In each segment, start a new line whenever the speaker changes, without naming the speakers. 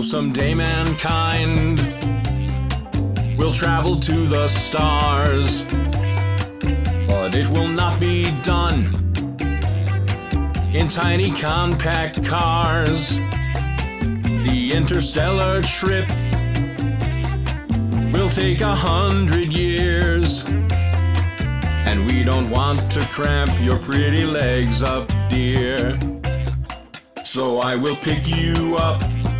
someday mankind will travel to the stars, but it will not be done in tiny compact cars. The interstellar trip will take 100 years, and we don't want to cramp your pretty legs up, dear. So I will pick you up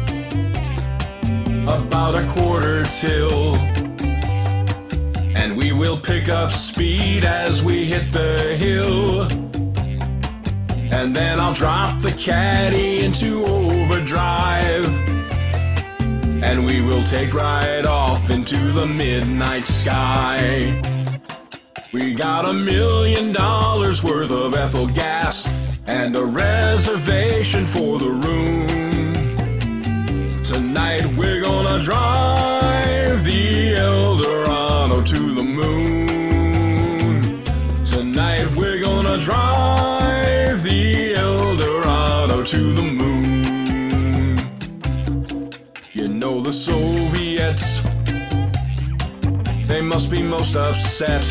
about 1/4 till, and we will pick up speed as we hit the hill. And then I'll drop the caddy into overdrive, and we will take right off into the midnight sky. We got $1 million worth of Ethel gas and a reservation for the room. Tonight we're gonna drive the Eldorado to the moon. Tonight we're gonna drive the Eldorado to the moon. You know the Soviets, they must be most upset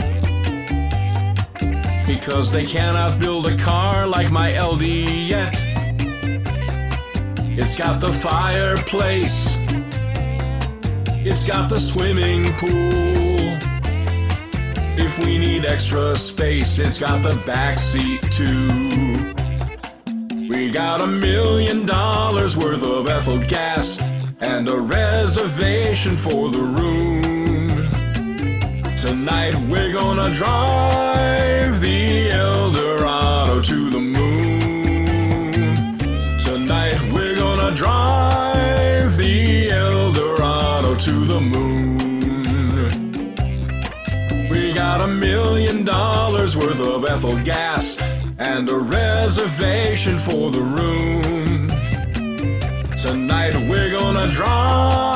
because they cannot build a car like my LD yet. It's got the fireplace, it's got the swimming pool. If we need extra space, it's got the back seat too. We got $1 million worth of Ethel gas and a reservation for the room. Tonight we're gonna drive the Eldorado to the moon. Tonight we're gonna drive the Eldorado to the moon. We got $1 million worth of Ethel gas and a reservation for the room. Tonight we're gonna drive